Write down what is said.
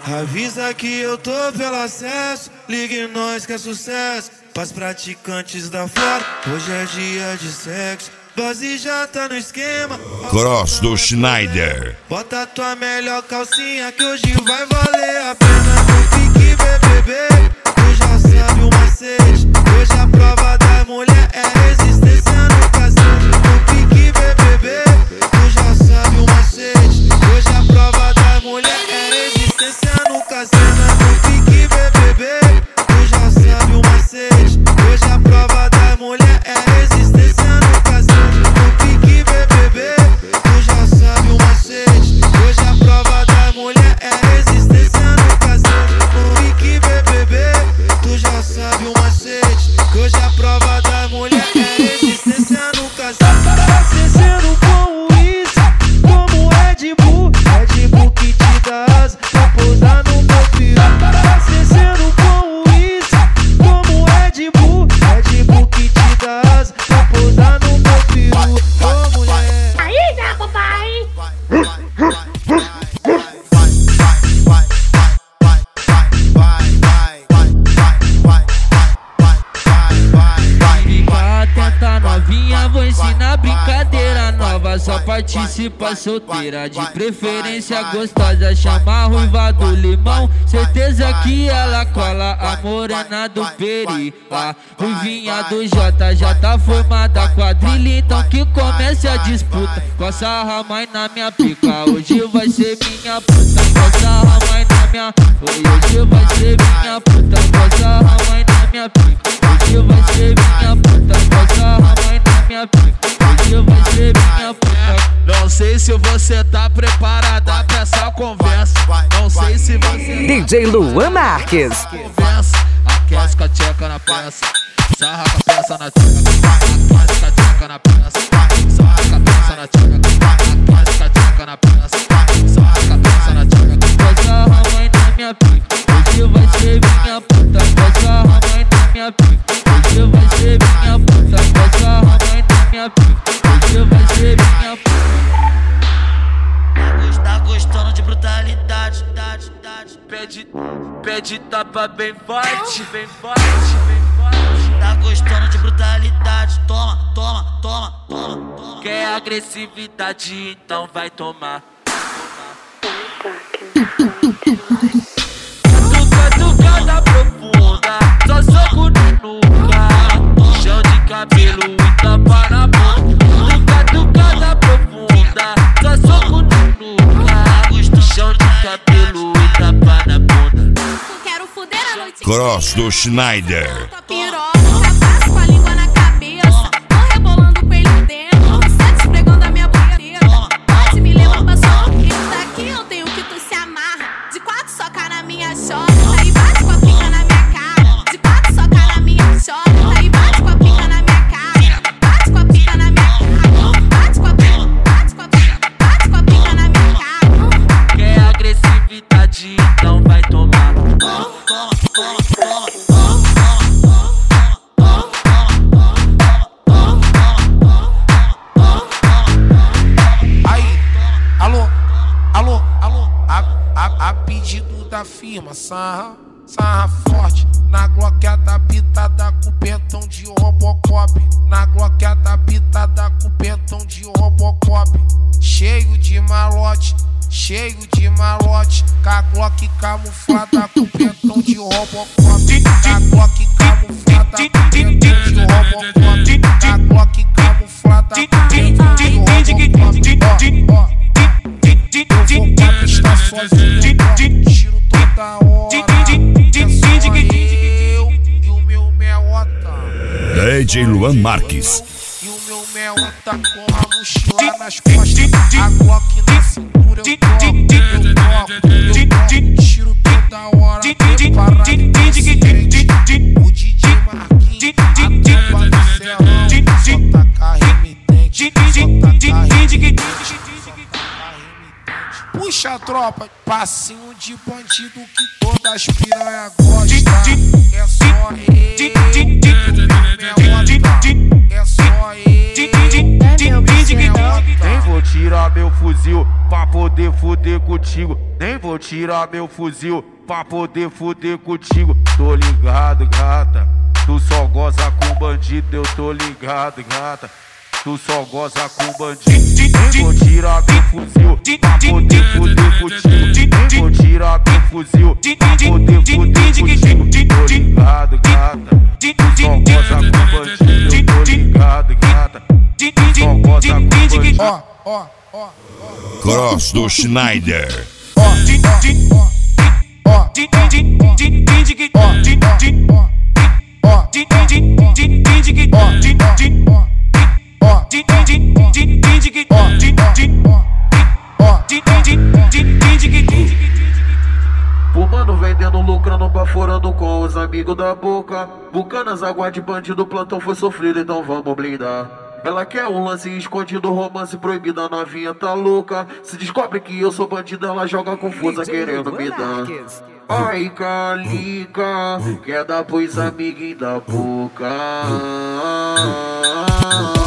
Avisa que eu tô pelo acesso, ligue nós que é sucesso. Pras praticantes da flora, hoje é dia de sexo. Dose já tá no esquema. Cross do Schneider. Bota tua melhor calcinha que hoje vai valer a pena. No pique BBB, tu já sabe o macete. Hoje a prova da mulher é resistência no cacete. No pique BBB, tu já sabe o macete. Hoje a prova da mulher é resistência no cacete. No pique BBB, tu já sabe o macete. Hoje a prova da mulher é resistência no cacete. No pique BBB, tu já sabe o macete. Hoje a prova da mulher é resistência no cacete. No pique BBB, tu já sabe o macete. Hoje a prova da mulher é resistência no cacete. Acendendo com o uísque, como Red Bull. Red Bull que te dá asa pra pousar no meu piru. Acendendo com o uísque, como Red Bull. Red Bull que te dá asa pra pousar no meu piru. Ô mulher. Aí, né, papai? Atenta novinha, vou ensinar brincadeira nova. Só participa solteira, de preferência gostosa. Chama a ruiva do limão, certeza que ela cola. A morena do peri, a ruivinha do Jota. Já tá formada a quadrilha, então que comece a disputa. Coça a mãe na minha pica, hoje vai ser minha puta. Coça a mãe na minha, hoje vai ser minha puta. Coça a mãe na minha pica, hoje vai ser minha puta. Coça a mãe na minha pica, hoje vai ser minha puta. Não sei se você tá preparada pra essa conversa. Não sei se você DJ Luan Marques. conversa. Aquece com a tcheca na peça, sarra com a peça na tcheca. Aquece com a tcheca na peça, sarra com a peça na tcheca. Aquece com a tcheca na peça, sarra com a peça na tcheca. Coça a mãe na minha pica, hoje vai ser minha puta. Coça a mãe na minha pica, hoje vai ser minha puta. Coça a mãe na minha pica, hoje vai ser minha puta. Tá gostando de brutalidade, Pede tapa bem forte, bem forte, bem forte. tá gostando de brutalidade. Toma, toma, toma, toma, toma. Quer agressividade, então vai tomar. Tucada profunda, só soco na nuca. Chão de cabelo e tapa na boca. Tucada profunda, só soco na nuca. Chão de cabelo e tapa na bunda. Quero fuder a noite. Cross do Schneider. Tua piroca, já passo com a língua na cabeça. Tô rebolando com ele dentro, só te esfregando a minha boqueira. Pode me levar pra sua boqueta, aqui eu tenho que tu se amarra. De quatro soca na minha chota, aí bate com a pica na minha cara. De quatro soca na minha chota, aí bate com a pica na minha cara. Bate com a pica na minha cara. Bate com a pica, bate com a pica, bate com a pica na minha cara. Quer agressividade, então vai tomar. Aí, alô, alô, alô. A pedido da firma, sarra forte. Na gloqueada pitada com pentão de Robocop. Na gloqueada pitada com pentão de Robocop. Cheio de malote, com a Glock camuflada com pentão de Robocop. Com a Glock camuflada com pentão de Robocop. Com a Glock camuflada com pentão de Robocop. Eu vou conquistar sozinho, tiro toda hora. É só eu e o meu meota. DJ Luan Marques. E o meu meota com a mochila nas costas. A Glock na cintura eu toco. Tiro toda hora, preparado pra frente. O DJ Marquinhos, a tropa do Serrão. Só tacar remitente, só tacar remitente. Puxa a tropa, passinho de bandido que todas as piranha gostam. É só ele, é só ele. meu bucetão. Nem vou tirar meu fuzil pra poder fuder contigo. Nem vou tirar meu fuzil pra poder fuder contigo. Tô ligado, gata, tu só goza com bandido. Eu tô ligado, gata, tu só goza com bandido. Nem vou tirar meu fuzil pra poder fuder contigo. Nem vou tirar meu fuzil pra poder fuder contigo. Tô ligado, gata, tu só goza com bandido. Eu tô ligado, gata, tu só goza com bandido. Cross do Schneider. Fumando, vendendo, lucrando, baforando com os amigos da boca. Bucanas, água de bandido, plantão foi sofrido, então vamos blindar. Ela quer um lance escondido, romance proibido, a novinha tá louca. Se descobre que eu sou bandido, ela joga confusa querendo me dar. Ai, calica, quer dar pros amiguinhos da boca.